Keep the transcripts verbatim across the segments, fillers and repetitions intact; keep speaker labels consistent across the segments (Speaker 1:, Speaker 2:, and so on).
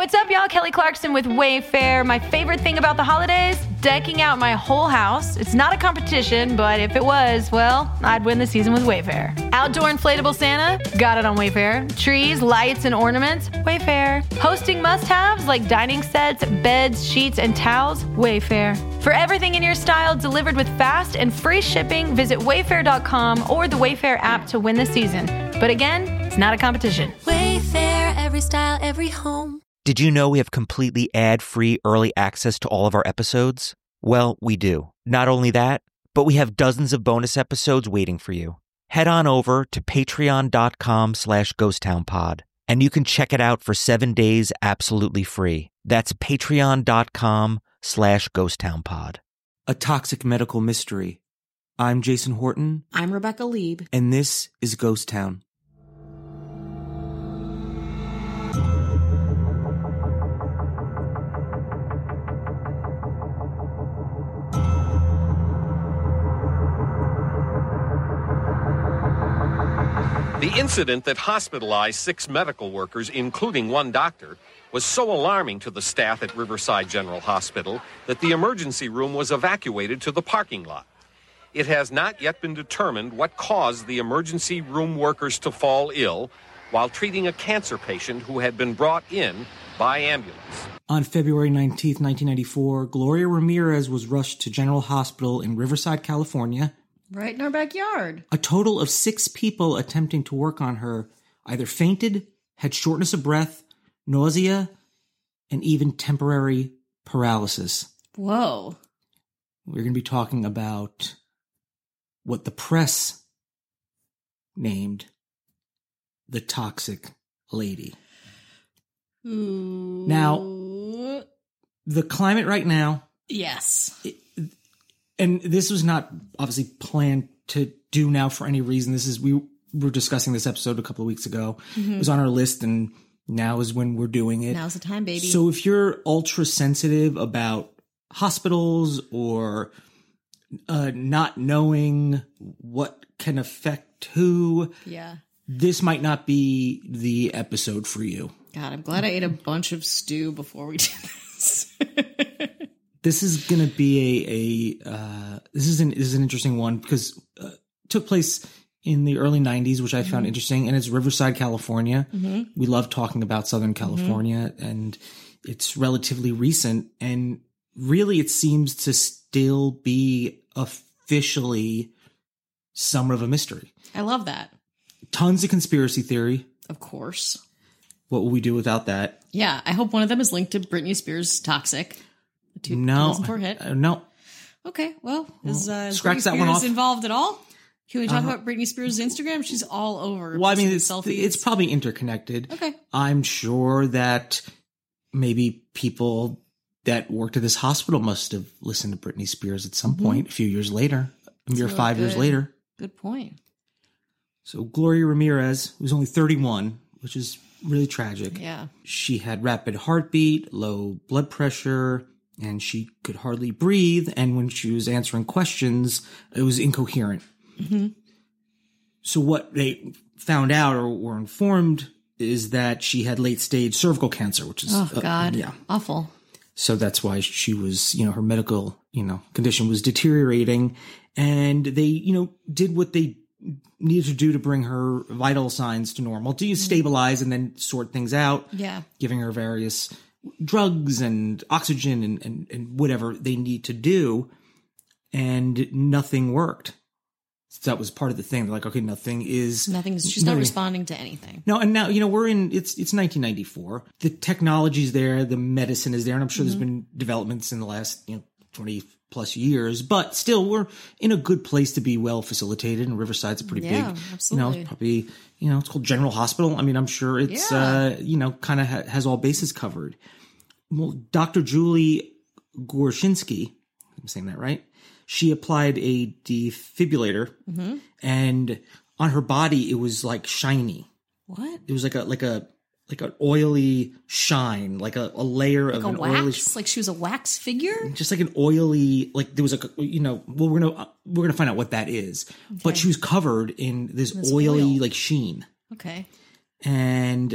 Speaker 1: What's up, y'all? Kelly Clarkson with Wayfair. My favorite thing about the holidays? Decking out my whole house. It's not a competition, but if it was, well, I'd win the season with Wayfair. Outdoor inflatable Santa? Got it on Wayfair. Trees, lights, and ornaments? Wayfair. Hosting must-haves like dining sets, beds, sheets, and towels? Wayfair. For everything in your style delivered with fast and free shipping, visit wayfair dot com or the Wayfair app to win the season. But again, it's not a competition.
Speaker 2: Wayfair, every style, every home.
Speaker 3: Did you know we have completely ad-free early access to all of our episodes? Well, we do. Not only that, but we have dozens of bonus episodes waiting for you. Head on over to patreon.com slash ghosttownpod, and you can check it out for seven days absolutely free. That's patreon.com slash ghosttownpod. A Toxic Medical Mystery. I'm Jason Horton.
Speaker 4: I'm Rebecca Lieb.
Speaker 3: And this is Ghost Town.
Speaker 5: The incident that hospitalized six medical workers, including one doctor, was so alarming to the staff at Riverside General Hospital that the emergency room was evacuated to the parking lot. It has not yet been determined what caused the emergency room workers to fall ill while treating a cancer patient who had been brought in by ambulance.
Speaker 6: On February nineteenth, nineteen ninety-four, Gloria Ramirez was rushed to General Hospital in Riverside, California.
Speaker 4: Right in our backyard.
Speaker 6: A total of six people attempting to work on her either fainted, had shortness of breath, nausea, and even temporary paralysis.
Speaker 4: Whoa.
Speaker 6: We're going to be talking about what the press named the Toxic Lady.
Speaker 4: Ooh.
Speaker 6: Now, the climate right now...
Speaker 4: Yes.
Speaker 6: It, and this was not obviously planned to do now for any reason. This is, we were discussing this episode a couple of weeks ago. Mm-hmm. It was on our list, and now is when we're doing it.
Speaker 4: Now's the time, baby.
Speaker 6: So if you're ultra sensitive about hospitals or uh, not knowing what can affect who,
Speaker 4: yeah, this
Speaker 6: might not be the episode for you.
Speaker 4: God, I'm glad I ate a bunch of stew before we did this.
Speaker 6: This is going to be a, a uh, this is an this is an interesting one because uh, it took place in the early nineties, which I mm-hmm. found interesting, and it's Riverside, California. Mm-hmm. We love talking about Southern California, mm-hmm. and it's relatively recent, and really it seems to still be officially somewhat of a mystery.
Speaker 4: I love that.
Speaker 6: Tons of conspiracy theory.
Speaker 4: Of course.
Speaker 6: What will we do without that?
Speaker 4: Yeah, I hope one of them is linked to Britney Spears' Toxic. Two
Speaker 6: no,
Speaker 4: hit.
Speaker 6: Uh, no.
Speaker 4: Okay, well, is, uh, is
Speaker 6: scratch
Speaker 4: Britney
Speaker 6: that
Speaker 4: Spears
Speaker 6: one off.
Speaker 4: Involved at all? Can we talk
Speaker 6: uh,
Speaker 4: about Britney Spears' Instagram? She's all over.
Speaker 6: Well, I mean, it's selfies. It's probably interconnected.
Speaker 4: Okay,
Speaker 6: I'm sure that maybe people that worked at this hospital must have listened to Britney Spears at some mm-hmm. point a few years later, a mere really five good. years later.
Speaker 4: Good point.
Speaker 6: So Gloria Ramirez was only thirty-one, which is really tragic.
Speaker 4: Yeah,
Speaker 6: she had rapid heartbeat, low blood pressure, and she could hardly breathe. And when she was answering questions, it was incoherent. Mm-hmm. So what they found out or were informed is that she had late stage cervical cancer, which is,
Speaker 4: oh God,
Speaker 6: uh, yeah,
Speaker 4: awful. So
Speaker 6: that's why she was, you know, her medical, you know, condition was deteriorating, and they, you know, did what they needed to do to bring her vital signs to normal, to stabilize and then sort things out.
Speaker 4: Yeah.
Speaker 6: Giving her various drugs and oxygen and, and, and whatever they need to do. And nothing worked. So that was part of the thing. They're like, okay, nothing is...
Speaker 4: Nothing's... She's not responding to anything.
Speaker 6: No, and now, you know, we're in... It's it's nineteen ninety-four. The technology's there. The medicine is there. And I'm sure mm-hmm. there's been developments in the last, you know, twenty plus years. But still, we're in a good place to be well facilitated. And Riverside's a pretty
Speaker 4: yeah,
Speaker 6: big...
Speaker 4: absolutely.
Speaker 6: You know, probably... You know, it's called General Hospital. I mean, I'm sure it's, yeah. uh, you know, kind of ha- has all bases covered. Well, Doctor Julie Gorshinsky, I'm saying that right? She applied a defibrillator, mm-hmm. and on her body, it was like shiny.
Speaker 4: What?
Speaker 6: It was like a like a like an oily shine, like a, a layer
Speaker 4: like
Speaker 6: of
Speaker 4: a
Speaker 6: an
Speaker 4: wax?
Speaker 6: oily. Sh-
Speaker 4: like she was a wax figure?
Speaker 6: Just like an oily, like there was like a, you know. Well, we're gonna we're gonna find out what that is. Okay. But she was covered in this, this oily
Speaker 4: oil.
Speaker 6: like sheen.
Speaker 4: Okay.
Speaker 6: And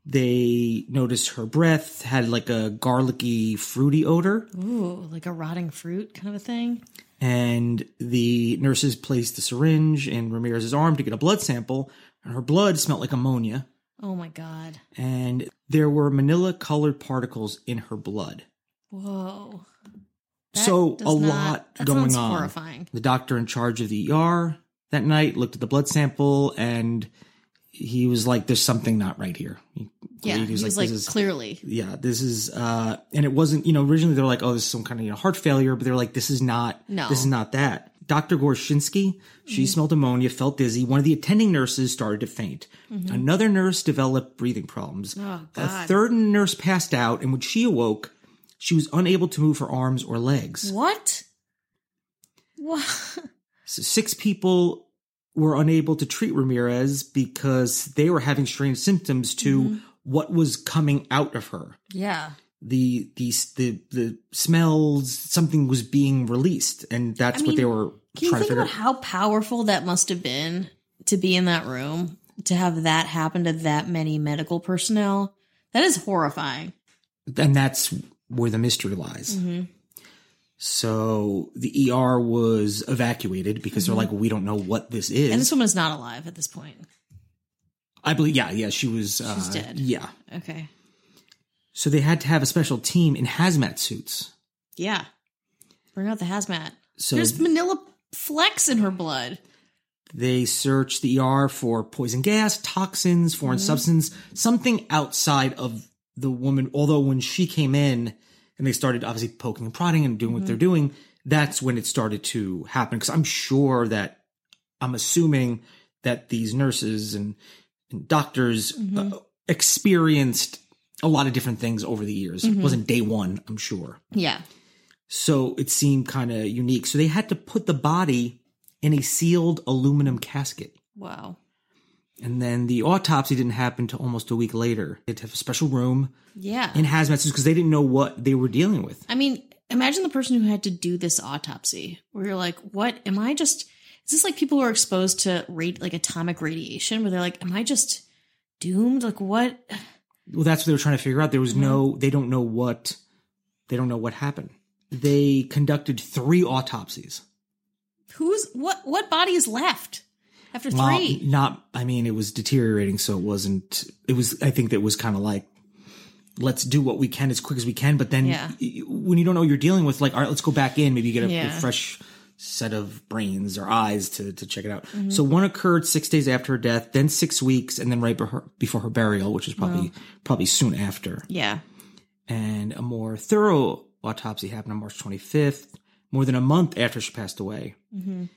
Speaker 6: They noticed her breath had like a garlicky, fruity odor.
Speaker 4: Ooh, like a rotting fruit kind of a thing.
Speaker 6: And the nurses placed the syringe in Ramirez's arm to get a blood sample, and her blood smelled like ammonia.
Speaker 4: Oh my God.
Speaker 6: And there were manila-colored particles in her blood.
Speaker 4: Whoa. That
Speaker 6: so a
Speaker 4: not,
Speaker 6: lot
Speaker 4: that
Speaker 6: going
Speaker 4: sounds
Speaker 6: on.
Speaker 4: Horrifying.
Speaker 6: The doctor in charge of the E R that night looked at the blood sample, and he was like, there's something not right here. He,
Speaker 4: yeah, he was, he was like, like
Speaker 6: is,
Speaker 4: clearly.
Speaker 6: Yeah, this is, uh, and it wasn't, you know, originally they were like, oh, this is some kind of you know, heart failure, but they're like, this is not,
Speaker 4: no.
Speaker 6: this is not that. Doctor Gorshinsky, she mm-hmm. smelled ammonia, felt dizzy. One of the attending nurses started to faint. Mm-hmm. Another nurse developed breathing problems.
Speaker 4: Oh,
Speaker 6: a third nurse passed out, and when she awoke, she was unable to move her arms or legs.
Speaker 4: What? What?
Speaker 6: So six people were unable to treat Ramirez because they were having strange symptoms to mm-hmm. what was coming out of her.
Speaker 4: Yeah.
Speaker 6: The, the, the, the smells, something was being released, and that's I mean, what they were
Speaker 4: can
Speaker 6: trying
Speaker 4: you
Speaker 6: to
Speaker 4: think
Speaker 6: figure
Speaker 4: about how powerful that must have been to be in that room, to have that happen to that many medical personnel? That is horrifying.
Speaker 6: And that's where the mystery lies. Mm-hmm. So the E R was evacuated because mm-hmm. they're like, well, we don't know what this is.
Speaker 4: And this woman's not alive at this point.
Speaker 6: I believe, yeah, yeah, she was.
Speaker 4: She's
Speaker 6: uh,
Speaker 4: dead.
Speaker 6: Yeah.
Speaker 4: Okay.
Speaker 6: So they had to have a special team in hazmat suits.
Speaker 4: Yeah. Bring out the hazmat.
Speaker 6: So
Speaker 4: there's Manila Flex in her blood.
Speaker 6: They searched the E R for poison gas, toxins, foreign mm-hmm. substance, something outside of the woman. Although when she came in and they started obviously poking and prodding and doing what mm-hmm. they're doing, that's when it started to happen. Because I'm sure that, I'm assuming that these nurses and, and doctors mm-hmm. uh, experienced a lot of different things over the years. Mm-hmm. It wasn't day one, I'm sure.
Speaker 4: Yeah.
Speaker 6: So it seemed kind of unique. So they had to put the body in a sealed aluminum casket.
Speaker 4: Wow.
Speaker 6: And then the autopsy didn't happen until almost a week later. They had to have a special room
Speaker 4: yeah.
Speaker 6: in hazmat suits because they didn't know what they were dealing with.
Speaker 4: I mean, imagine the person who had to do this autopsy where you're like, what am I just, is this like people who are exposed to rate like atomic radiation where they're like, am I just doomed? Like what?
Speaker 6: Well, that's what they were trying to figure out. There was mm-hmm. no, they don't know what, they don't know what happened. They conducted three autopsies.
Speaker 4: Who's, what, what body is left after three?
Speaker 6: Well, not, I mean, it was deteriorating, so it wasn't, it was, I think that was kind of like, let's do what we can as quick as we can. But then
Speaker 4: yeah.
Speaker 6: when you don't know what you're dealing with, like, all right, let's go back in, maybe you get a,
Speaker 4: yeah.
Speaker 6: a fresh set of brains or eyes to, to check it out. Mm-hmm. So one occurred six days after her death, then six weeks, and then right before her, before her burial, which is probably, oh. probably soon after.
Speaker 4: Yeah.
Speaker 6: And a more thorough autopsy happened on March twenty-fifth, more than a month after she passed away. Mm-hmm.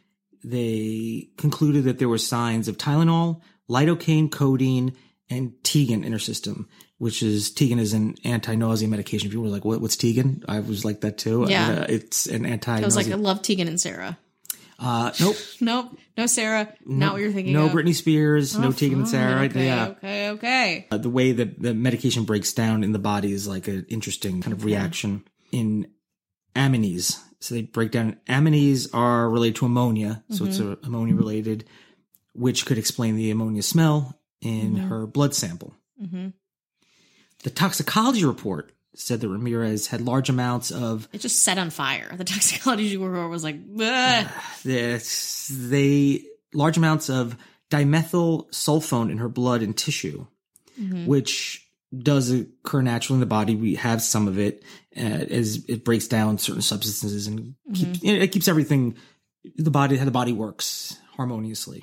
Speaker 6: They concluded that there were signs of Tylenol, lidocaine, codeine, and Tegan in her system, which is, Tegan is an anti-nausea medication. People were like, what, what's Tegan? I was like that too.
Speaker 4: Yeah.
Speaker 6: Uh, it's an anti-nausea.
Speaker 4: I was like, I love Tegan and Sarah.
Speaker 6: Uh, nope.
Speaker 4: nope. No Sarah. Not
Speaker 6: nope.
Speaker 4: what you're thinking
Speaker 6: no
Speaker 4: of.
Speaker 6: No Britney Spears.
Speaker 4: Oh,
Speaker 6: no Tegan and Sarah.
Speaker 4: Okay,
Speaker 6: yeah.
Speaker 4: okay, okay.
Speaker 6: Uh, the way that the medication breaks down in the body is like an interesting kind of
Speaker 4: okay.
Speaker 6: reaction. In amines, so they break down, amines are related to ammonia. So mm-hmm. it's a ammonia related, which could explain the ammonia smell in mm-hmm. her blood sample. Mm-hmm. The toxicology report said that Ramirez had large amounts of...
Speaker 4: It just set on fire. The toxicology report was like... Uh,
Speaker 6: this, they large amounts of dimethyl sulfone in her blood and tissue, mm-hmm. which does occur naturally in the body. We have some of it uh, as it breaks down certain substances and mm-hmm. keep, it keeps everything, the body, how the body works harmoniously.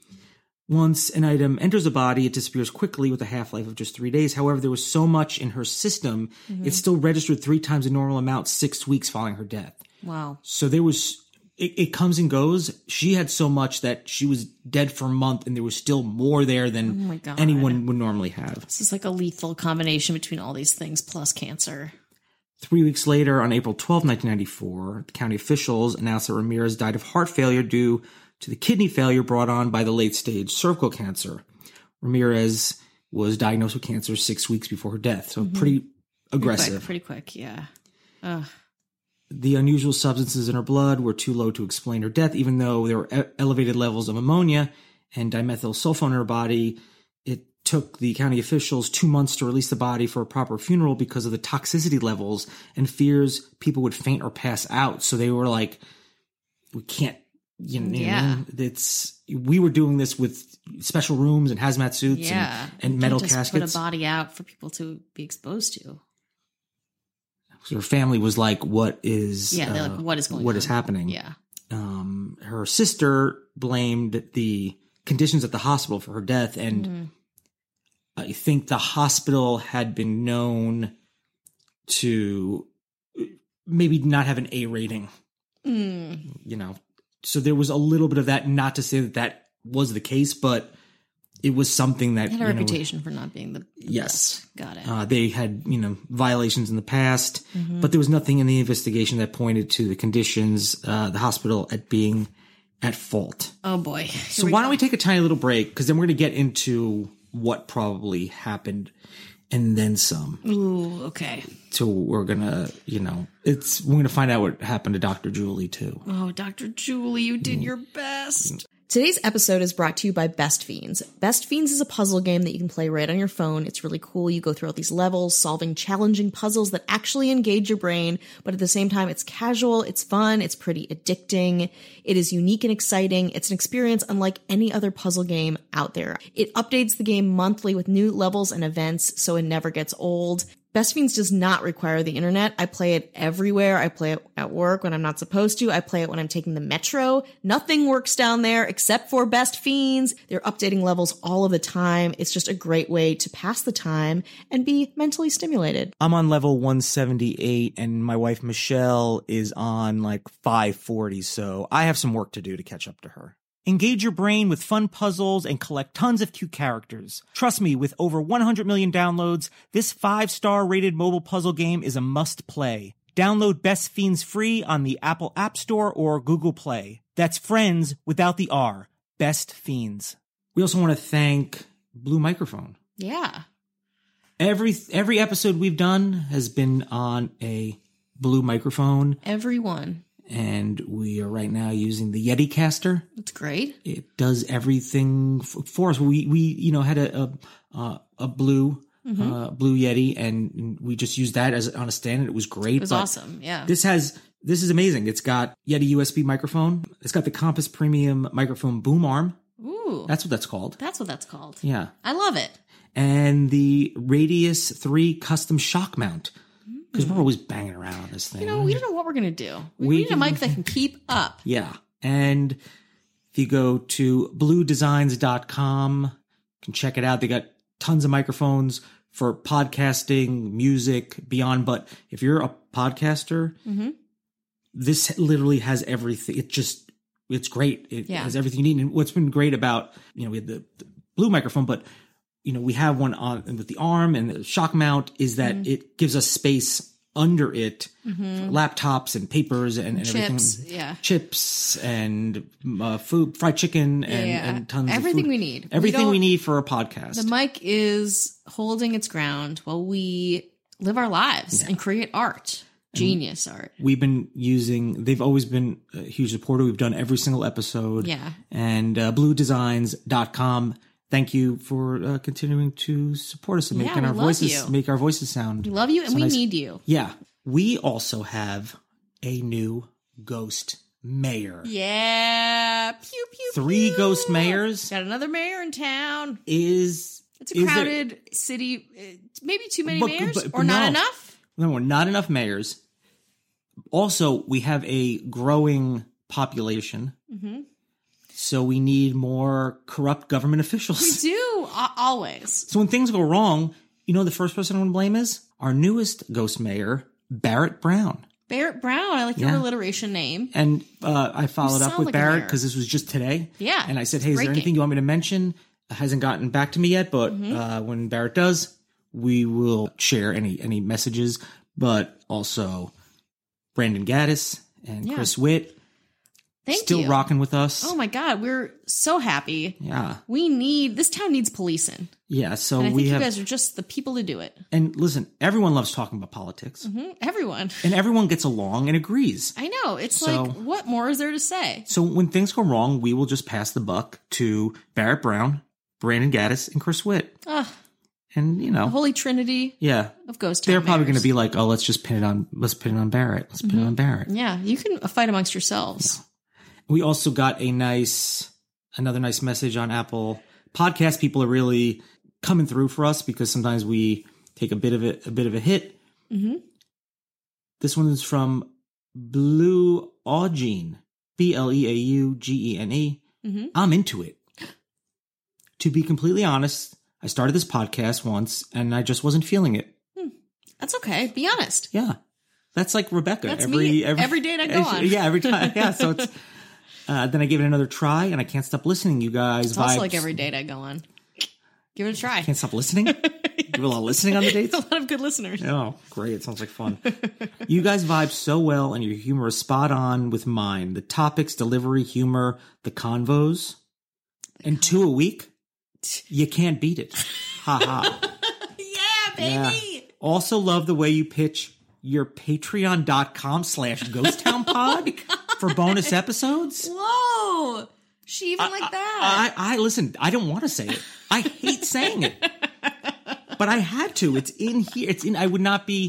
Speaker 6: Once an item enters the body, it disappears quickly with a half-life of just three days. However, there was so much in her system, mm-hmm. it still registered three times the normal amount six weeks following her death.
Speaker 4: Wow.
Speaker 6: So there was, it, it comes and goes. She had so much that she was dead for a month and there was still more there than
Speaker 4: oh my God.
Speaker 6: anyone would normally have.
Speaker 4: This is like a lethal combination between all these things plus cancer.
Speaker 6: Three weeks later, on April twelfth, nineteen ninety-four, the county officials announced that Ramirez died of heart failure due to the kidney failure brought on by the late-stage cervical cancer. Ramirez was diagnosed with cancer six weeks before her death, so mm-hmm. pretty aggressive.
Speaker 4: Pretty quick, pretty quick yeah. Ugh.
Speaker 6: The unusual substances in her blood were too low to explain her death, even though there were e- elevated levels of ammonia and dimethyl sulfone in her body. It took the county officials two months to release the body for a proper funeral because of the toxicity levels and fears people would faint or pass out. So they were like, we can't, you know,
Speaker 4: Yeah.
Speaker 6: it's, we were doing this with special rooms and hazmat suits
Speaker 4: Yeah.
Speaker 6: and, and
Speaker 4: You
Speaker 6: metal
Speaker 4: can't just
Speaker 6: caskets.
Speaker 4: put a body out for people to be exposed to.
Speaker 6: So her family was like, what is,
Speaker 4: Yeah, they're
Speaker 6: uh,
Speaker 4: like, what is going
Speaker 6: what
Speaker 4: on?
Speaker 6: is happening?
Speaker 4: Yeah.
Speaker 6: Um, her sister blamed the conditions at the hospital for her death. And
Speaker 4: Mm-hmm.
Speaker 6: I think the hospital had been known to maybe not have an A rating,
Speaker 4: Mm.
Speaker 6: you know. So there was a little bit of that, not to say that that was the case, but it was something that,
Speaker 4: They had a
Speaker 6: you know,
Speaker 4: reputation for not being the, the
Speaker 6: Yes.
Speaker 4: best. Got it.
Speaker 6: uh, they had, you know, violations in the past,
Speaker 4: Mm-hmm.
Speaker 6: but there was nothing in the investigation that pointed to the conditions, uh, the hospital at being at fault.
Speaker 4: Oh boy.
Speaker 6: So why don't we take a tiny little break? Because then we're going to get into what probably happened and then some.
Speaker 4: Ooh, okay.
Speaker 6: So we're going to, you know, it's, we're going to find out what happened to Doctor Julie too.
Speaker 4: Oh, Doctor Julie, you did your best.
Speaker 7: Today's episode is brought to you by Best Fiends. Best Fiends is a puzzle game that you can play right on your phone. It's really cool. You go through all these levels, solving challenging puzzles that actually engage your brain, but at the same time, it's casual, it's fun, it's pretty addicting. It is unique and exciting. It's an experience unlike any other puzzle game out there. It updates the game monthly with new levels and events, so it never gets old. Best Fiends does not require the internet. I play it everywhere. I play it at work when I'm not supposed to. I play it when I'm taking the metro. Nothing works down there except for Best Fiends. They're updating levels all of the time. It's just a great way to pass the time and be mentally stimulated.
Speaker 6: I'm on level one seventy-eight and my wife Michelle is on like five forty. So I have some work to do to catch up to her. Engage your brain with fun puzzles and collect tons of cute characters. Trust me, with over one hundred million downloads, this five-star rated mobile puzzle game is a must-play. Download Best Fiends free on the Apple App Store or Google Play. That's friends without the R. Best Fiends. We also want to thank Blue Microphone.
Speaker 4: Yeah.
Speaker 6: Every every episode we've done has been on a Blue Microphone,
Speaker 4: Everyone.
Speaker 6: and we are right now using the Yeti Caster.
Speaker 4: That's great.
Speaker 6: It does everything f- for us. We we you know had a a, uh, a blue
Speaker 4: Mm-hmm.
Speaker 6: uh, blue Yeti, and we just used that as on a stand, and it was great.
Speaker 4: It was
Speaker 6: but
Speaker 4: awesome. Yeah.
Speaker 6: This has this is amazing. It's got Yeti U S B microphone. It's got the Compass Premium microphone boom arm.
Speaker 4: Ooh.
Speaker 6: That's what that's called.
Speaker 4: That's what that's called.
Speaker 6: Yeah,
Speaker 4: I love it.
Speaker 6: and the Radius three custom shock mount, because we're always banging around on this thing.
Speaker 4: You know, we don't know what we're going to do. We,
Speaker 6: We
Speaker 4: need a
Speaker 6: can-
Speaker 4: mic that can keep up.
Speaker 6: Yeah. And if you go to blue designs dot com, you can check it out. They got tons of microphones for podcasting, music, beyond. But if you're a podcaster,
Speaker 4: Mm-hmm.
Speaker 6: this literally has everything. It just, it's great. It
Speaker 4: Yeah.
Speaker 6: has everything you need. And what's been great about, you know, we had the, the blue microphone, but you know, we have one on with the arm and the shock mount is that
Speaker 4: Mm-hmm.
Speaker 6: it gives us space under it for laptops and papers and, and
Speaker 4: Chips.
Speaker 6: everything.
Speaker 4: Yeah.
Speaker 6: Chips and uh, food, fried chicken, and,
Speaker 4: Yeah.
Speaker 6: and tons
Speaker 4: Everything
Speaker 6: of food.
Speaker 4: we need. We
Speaker 6: Everything we,
Speaker 4: don't-
Speaker 6: need for a podcast.
Speaker 4: The mic is holding its ground while we live our lives and create art. Genius art.
Speaker 6: We've been using, they've always been a huge supporter. We've done every single episode.
Speaker 4: Yeah.
Speaker 6: And uh, blue designs dot com. Thank you for uh, continuing to support us and
Speaker 4: Yeah,
Speaker 6: making
Speaker 4: we
Speaker 6: our
Speaker 4: love
Speaker 6: voices
Speaker 4: you.
Speaker 6: make our voices sound.
Speaker 4: We love you and
Speaker 6: so
Speaker 4: we
Speaker 6: nice.
Speaker 4: need you.
Speaker 6: Yeah. We also have a new ghost mayor.
Speaker 4: Yeah. Pew, pew,
Speaker 6: Three
Speaker 4: pew.
Speaker 6: ghost mayors
Speaker 4: Got another mayor in town.
Speaker 6: is
Speaker 4: It's a
Speaker 6: is there-
Speaker 4: crowded city. Uh, Maybe too many
Speaker 6: But-
Speaker 4: mayors
Speaker 6: but-
Speaker 4: or not
Speaker 6: no.
Speaker 4: enough.
Speaker 6: No, we're not enough mayors. Also, we have a growing population.
Speaker 4: Mm-hmm.
Speaker 6: So we need more corrupt government officials.
Speaker 4: We do. a- Always.
Speaker 6: So when things go wrong, you know the first person I want to blame is our newest ghost mayor, Barrett Brown.
Speaker 4: Barrett Brown. I like
Speaker 6: Yeah.
Speaker 4: your alliteration name.
Speaker 6: And uh, I followed up
Speaker 4: sound
Speaker 6: with
Speaker 4: like a
Speaker 6: Barrett
Speaker 4: mayor.
Speaker 6: because this was just today.
Speaker 4: Yeah,
Speaker 6: And I said,
Speaker 4: it's
Speaker 6: hey, is there
Speaker 4: breaking.
Speaker 6: anything you want me to mention? It hasn't gotten back to me yet, but
Speaker 4: Mm-hmm.
Speaker 6: uh, when Barrett does, we will share any any messages. But also Brandon Gaddis and
Speaker 4: Yeah.
Speaker 6: Chris Witt
Speaker 4: Thank
Speaker 6: still
Speaker 4: you.
Speaker 6: rocking with us.
Speaker 4: Oh my God, we're so happy.
Speaker 6: Yeah.
Speaker 4: We need this town needs policing,
Speaker 6: Yeah. So
Speaker 4: and I think
Speaker 6: we
Speaker 4: you
Speaker 6: have,
Speaker 4: guys are just the people to do it.
Speaker 6: and listen, everyone loves talking about politics
Speaker 4: Hmm? Everyone,
Speaker 6: and everyone gets along and agrees.
Speaker 4: I know. It's
Speaker 6: So-
Speaker 4: like, what more is there to say?
Speaker 6: So when things go wrong, we will just pass the buck to Barrett Brown, Brandon Gaddis and Chris Witt.
Speaker 4: Ah,
Speaker 6: And, you know,
Speaker 4: the holy trinity
Speaker 6: yeah,
Speaker 4: of ghost town
Speaker 6: they're probably going
Speaker 4: mayors.
Speaker 6: to be like, oh, let's just pin it on, let's pin it on Barrett. Let's pin it on Barrett.
Speaker 4: Yeah, you can fight amongst yourselves.
Speaker 6: We also got a nice, another nice message on Apple Podcast. People are really coming through for us because sometimes we take a bit of it, a bit of a hit.
Speaker 4: Mm-hmm.
Speaker 6: This one is from Blue Augene, B L E A U G E N E.
Speaker 4: Mm-hmm.
Speaker 6: I'm into it. To be completely honest, I started this podcast once and I just wasn't feeling it.
Speaker 4: That's okay. Be honest.
Speaker 6: Yeah. That's like Rebecca.
Speaker 4: That's
Speaker 6: every,
Speaker 4: me.
Speaker 6: every
Speaker 4: Every date I go on.
Speaker 6: Yeah, every time. Yeah. So it's, uh, then I gave it another try and I can't stop listening. You guys
Speaker 4: It's
Speaker 6: vibes.
Speaker 4: also like every date I go on. Give it a try.
Speaker 6: Can't stop listening. You a lot of listening on the dates.
Speaker 4: A lot of good listeners.
Speaker 6: Oh, great. It sounds like fun. You guys vibe so well and your humor is spot on with mine. The topics, delivery, humor, the convos, and two a week. You can't beat it. Ha ha.
Speaker 4: Yeah, baby.
Speaker 6: Yeah. Also love the way you pitch your patreon.com slash ghost town pod for bonus episodes.
Speaker 4: Whoa. She even like that.
Speaker 6: I, I listen, I don't want to say it. I hate saying it. But I had to. It's in here. It's in I would not be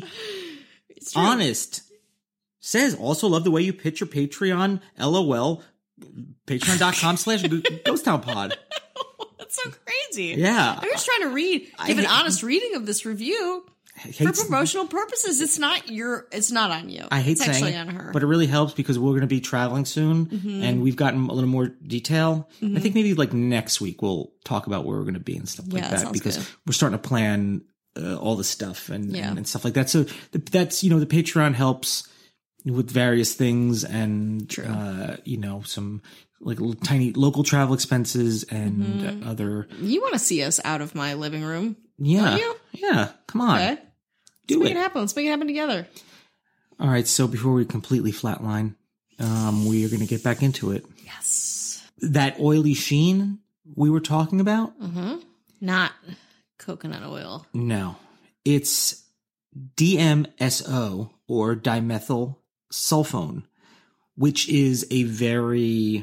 Speaker 6: honest. Says also love the way you pitch your Patreon, LOL, patreon.com slash ghost town pod.
Speaker 4: That's so crazy.
Speaker 6: Yeah.
Speaker 4: I'm just trying to read,
Speaker 6: I
Speaker 4: give an
Speaker 6: hate-
Speaker 4: honest reading of this review. For
Speaker 6: Hates-
Speaker 4: promotional purposes, it's not your. It's not on you.
Speaker 6: I hate
Speaker 4: it's
Speaker 6: saying
Speaker 4: actually
Speaker 6: it,
Speaker 4: on her.
Speaker 6: but it really helps because we're going to be traveling soon,
Speaker 4: Mm-hmm.
Speaker 6: and we've gotten a little more detail. I think maybe like next week we'll talk about where we're going to be and stuff like
Speaker 4: Yeah, that
Speaker 6: that
Speaker 4: sounds
Speaker 6: because
Speaker 4: good.
Speaker 6: we're starting to plan uh, all the stuff and,
Speaker 4: Yeah.
Speaker 6: and and stuff like that. So th- that's you know the Patreon helps with various things and
Speaker 4: True.
Speaker 6: uh, you know some like little tiny local travel expenses and
Speaker 4: Mm-hmm.
Speaker 6: other
Speaker 4: You want to see us out of my living room?
Speaker 6: yeah
Speaker 4: Don't you?
Speaker 6: yeah come on
Speaker 4: Okay.
Speaker 6: do
Speaker 4: Let's
Speaker 6: it.
Speaker 4: make it happen. Let's make it happen together.
Speaker 6: All right, so before we completely flatline, um, we are going to get back into it.
Speaker 4: Yes.
Speaker 6: That oily sheen we were talking about?
Speaker 4: Mm-hmm. Not coconut oil.
Speaker 6: No. It's D M S O or dimethyl sulfone, which is a very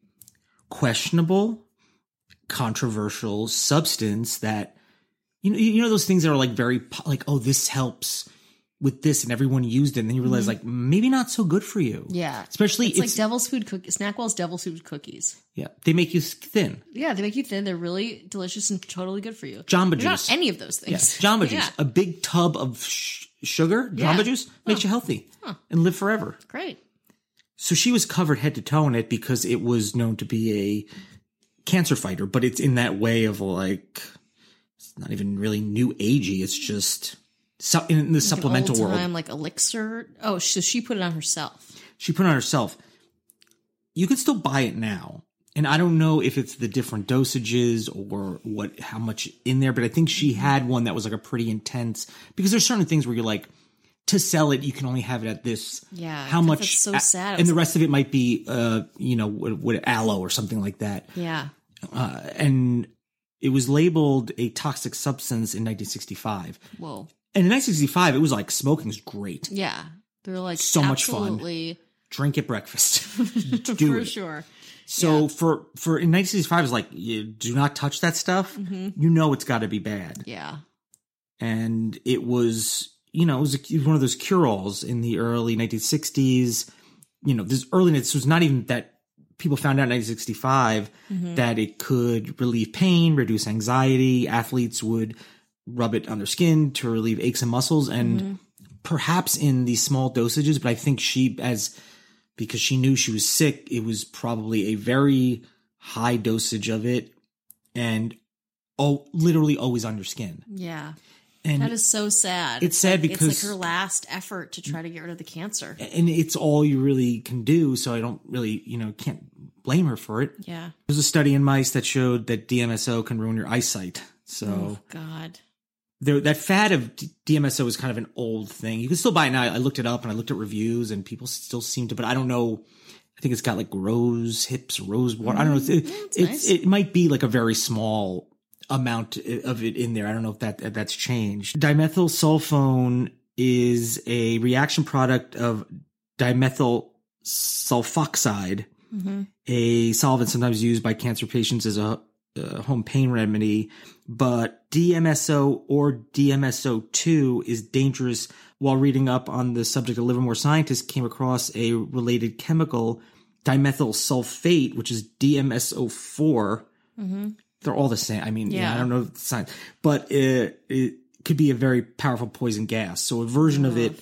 Speaker 6: questionable, controversial substance that, you know, you know those things that are like very, po- like, oh, this helps with this and everyone used it. And then you realize like, maybe not so good for you.
Speaker 4: Yeah.
Speaker 6: Especially
Speaker 4: It's,
Speaker 6: it's,
Speaker 4: like Devil's Food cookies. Snackwell's Devil's Food cookies.
Speaker 6: yeah, they make you thin.
Speaker 4: Yeah, they make you thin. They're really delicious and totally good for you.
Speaker 6: Jamba
Speaker 4: They're
Speaker 6: juice.
Speaker 4: not any of those
Speaker 6: Yeah,
Speaker 4: things.
Speaker 6: Jamba
Speaker 4: Yeah.
Speaker 6: juice. A big tub of sh- sugar,
Speaker 4: Yeah.
Speaker 6: Jamba juice, makes you healthy and live forever.
Speaker 4: Great.
Speaker 6: So she was covered head to toe in it because it was known to be a cancer fighter, but it's in that way of like, it's not even really new agey. It's just su- in the supplemental
Speaker 4: An old
Speaker 6: world.
Speaker 4: time, like elixir. Oh, so she put it on herself.
Speaker 6: She put it on herself. You could still buy it now. And I don't know if it's the different dosages or what, how much in there, but I think she had one that was like a pretty intense, because there's certain things where you're like, to sell it, you can only have it at this.
Speaker 4: Yeah,
Speaker 6: How
Speaker 4: 'cause
Speaker 6: much?
Speaker 4: that's so
Speaker 6: a-
Speaker 4: sad. It
Speaker 6: And
Speaker 4: was
Speaker 6: the rest of it might be, uh, you know, with, with aloe or something like that.
Speaker 4: Yeah.
Speaker 6: Uh, and it was labeled a toxic substance in nineteen sixty-five.
Speaker 4: Whoa.
Speaker 6: And in nineteen sixty-five, it was like smoking's great.
Speaker 4: Yeah. They're like
Speaker 6: So much fun.
Speaker 4: absolutely
Speaker 6: Drink at breakfast. Do
Speaker 4: for
Speaker 6: it.
Speaker 4: sure.
Speaker 6: So for for in nineteen sixty-five, it's like you do not touch that stuff.
Speaker 4: Mm-hmm.
Speaker 6: You know it's got to be bad.
Speaker 4: Yeah.
Speaker 6: And it was, you know, it was, a, it was one of those cure-alls in the early nineteen sixties. You know, this early, this was not even that people found out in nineteen sixty-five
Speaker 4: Mm-hmm.
Speaker 6: that it could relieve pain, reduce anxiety. Athletes would rub it on their skin to relieve aches and muscles, and
Speaker 4: Mm-hmm.
Speaker 6: perhaps in these small dosages. But I think she, as because she knew she was sick, it was probably a very high dosage of it, and oh, literally always on your skin.
Speaker 4: Yeah.
Speaker 6: And
Speaker 4: That is so sad.
Speaker 6: It's sad
Speaker 4: like,
Speaker 6: because-
Speaker 4: it's like her last effort to try to get rid of the cancer.
Speaker 6: and it's all you really can do. So I don't really, you know, can't blame her for it.
Speaker 4: Yeah.
Speaker 6: There's a study in mice that showed that D M S O can ruin your eyesight. So
Speaker 4: Oh God.
Speaker 6: there, that fad of D- DMSO is kind of an old thing. You can still buy it now. I looked it up and I looked at reviews, and people still seem to, but I don't know. I think it's got like rose hips, rose water. I don't know. It's, it,
Speaker 4: that's
Speaker 6: it's,
Speaker 4: nice.
Speaker 6: it might be like a very small amount of it in there. I don't know if that that's changed. Dimethyl sulfone is a reaction product of dimethyl sulfoxide,
Speaker 4: Mm-hmm.
Speaker 6: a solvent sometimes used by cancer patients as a uh, home pain remedy, but D M S O or D M S O two is dangerous. While reading up on the subject, a Livermore scientist came across a related chemical, dimethyl sulfate, which is D M S O four. Mm-hmm. They're all the same. I mean, yeah. Yeah, I don't know the science, but it, it could be a very powerful poison gas. So a version oh. of it,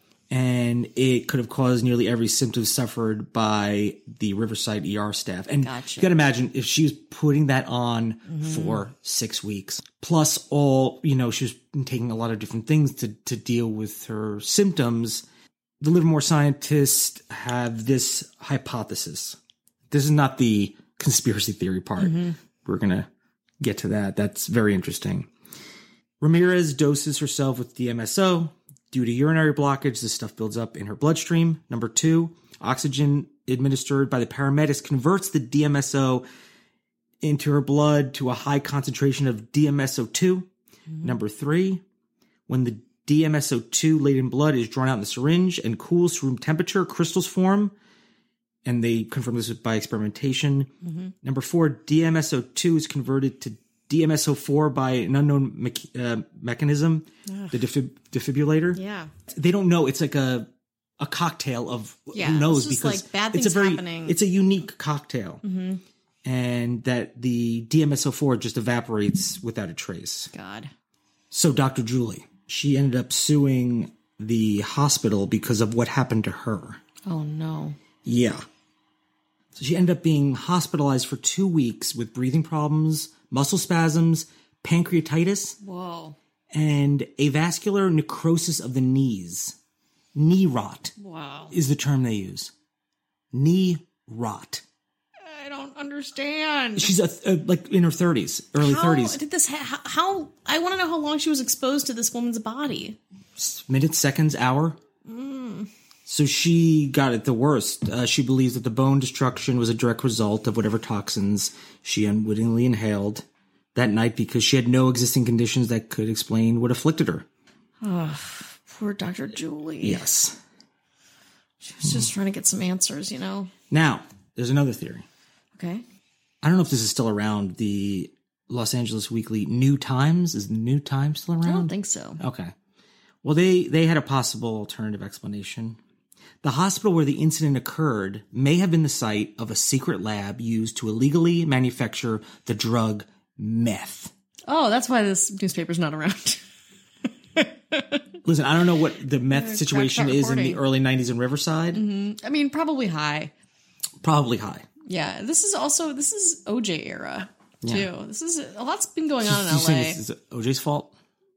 Speaker 6: and it could have caused nearly every symptom suffered by the Riverside E R staff. And gotcha. You got to imagine if she was putting that on mm-hmm. for six weeks, plus all, you know, she was taking a lot of different things to, to deal with her symptoms. The Livermore scientists have this hypothesis. This is not the conspiracy theory part. Mm-hmm. We're going to get to that. That's very interesting. Ramirez doses herself with D M S O. Due to urinary blockage, this stuff builds up in her bloodstream. Number two, oxygen administered by the paramedics converts the D M S O into her blood to a high concentration of D M S O two. Mm-hmm. Number three, when the D M S O two laden blood is drawn out in the syringe and cools to room temperature, crystals form, and they confirm this by experimentation. Mm-hmm. Number four, D M S O two is converted to D M S O four by an unknown me- uh, mechanism, Ugh. the defib- defibrillator.
Speaker 4: Yeah.
Speaker 6: They don't know. It's like a a cocktail of
Speaker 4: yeah,
Speaker 6: who knows,
Speaker 4: it's
Speaker 6: because
Speaker 4: like bad
Speaker 6: it's a
Speaker 4: things
Speaker 6: very
Speaker 4: happening.
Speaker 6: It's a unique cocktail.
Speaker 4: Mm-hmm.
Speaker 6: And that the D M S O four just evaporates without a trace.
Speaker 4: God.
Speaker 6: So Doctor Julie, she ended up suing the hospital because of what happened to her.
Speaker 4: Oh, no.
Speaker 6: Yeah. So she ended up being hospitalized for two weeks with breathing problems, muscle spasms, pancreatitis,
Speaker 4: whoa,
Speaker 6: and avascular necrosis of the knees. Knee rot.
Speaker 4: Wow.
Speaker 6: Is the term they use. Knee rot.
Speaker 4: I don't understand.
Speaker 6: She's a, a, like in her thirties, early
Speaker 4: how
Speaker 6: thirties.
Speaker 4: Did this ha- how I want to know how long she was exposed to this woman's body.
Speaker 6: Minutes, seconds, hour.
Speaker 4: Mm.
Speaker 6: So she got it the worst. Uh, she believes that the bone destruction was a direct result of whatever toxins she unwittingly inhaled that night because she had no existing conditions that could explain what afflicted her.
Speaker 4: Oh, poor Doctor Julie.
Speaker 6: Yes.
Speaker 4: She was just trying to get some answers, you know?
Speaker 6: Now, there's another theory.
Speaker 4: Okay.
Speaker 6: I don't know if this is still around. The Los Angeles Weekly New Times. Is the New Times still around?
Speaker 4: I don't think so.
Speaker 6: Okay. Well, they, they had a possible alternative explanation. The hospital where the incident occurred may have been the site of a secret lab used to illegally manufacture the drug meth.
Speaker 4: Oh, that's why this newspaper's not around.
Speaker 6: Listen, I don't know what the meth
Speaker 4: Yeah,
Speaker 6: situation
Speaker 4: crack that
Speaker 6: is in the
Speaker 4: reporting.
Speaker 6: early nineties in Riverside.
Speaker 4: Mm-hmm. I mean, probably high.
Speaker 6: Probably high.
Speaker 4: Yeah, this is also, this is O J era, too.
Speaker 6: Yeah.
Speaker 4: This is, a lot's been going on in
Speaker 6: You
Speaker 4: L
Speaker 6: saying
Speaker 4: A.
Speaker 6: this is O J's fault?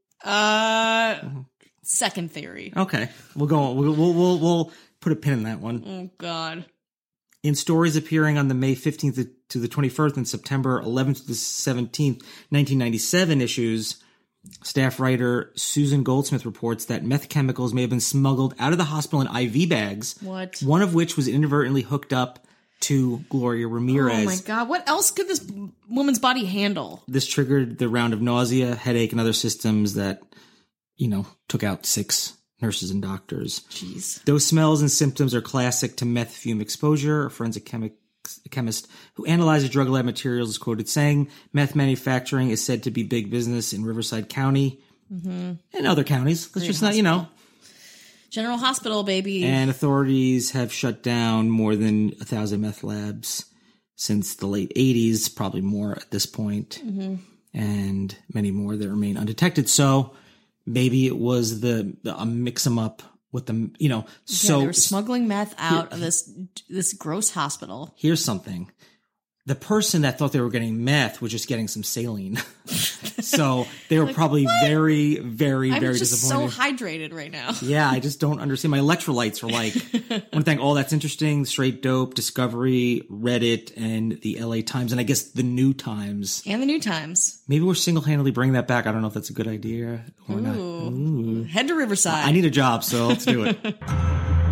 Speaker 4: Uh, second theory.
Speaker 6: Okay. We'll go on. We'll, we'll, we'll, we'll put a pin in that one.
Speaker 4: Oh, God.
Speaker 6: In stories appearing on the May fifteenth to the twenty-first and September eleventh to the seventeenth, nineteen ninety-seven issues, staff writer Susan Goldsmith reports that meth chemicals may have been smuggled out of the hospital in I V bags.
Speaker 4: What?
Speaker 6: One of which was inadvertently hooked up to Gloria Ramirez.
Speaker 4: Oh, my God. What else could this woman's body handle?
Speaker 6: This triggered the round of nausea, headache, and other systems that, you know, took out six nurses and doctors.
Speaker 4: Jeez.
Speaker 6: Those smells and symptoms are classic to meth fume exposure. A forensic chemi- chemist who analyzes drug lab materials is quoted saying, meth manufacturing is said to be big business in Riverside County mm-hmm. and other counties. Let's
Speaker 4: Great
Speaker 6: just
Speaker 4: hospital.
Speaker 6: not, you know.
Speaker 4: General Hospital, baby.
Speaker 6: And authorities have shut down more than a thousand meth labs since the late eighties, probably more at this point, mm-hmm. and many more that remain undetected. So maybe it was the, the a mix them up with them, you know. So
Speaker 4: yeah, they were smuggling meth out here, of this this gross hospital.
Speaker 6: Here's something. The person that thought they were getting meth was just getting some saline. So they were like, probably what? very, very,
Speaker 4: I'm
Speaker 6: very
Speaker 4: just
Speaker 6: disappointed.
Speaker 4: so hydrated right now.
Speaker 6: Yeah, I just don't understand. My electrolytes are like, I want to thank All That's Interesting, Straight Dope, Discovery, Reddit, and the L A Times, and I guess the New Times.
Speaker 4: And the New Times.
Speaker 6: Maybe we're single-handedly bringing that back. I don't know if that's a good idea or
Speaker 4: Ooh.
Speaker 6: not. Ooh.
Speaker 4: Head to Riverside.
Speaker 6: I need a job, so let's do it.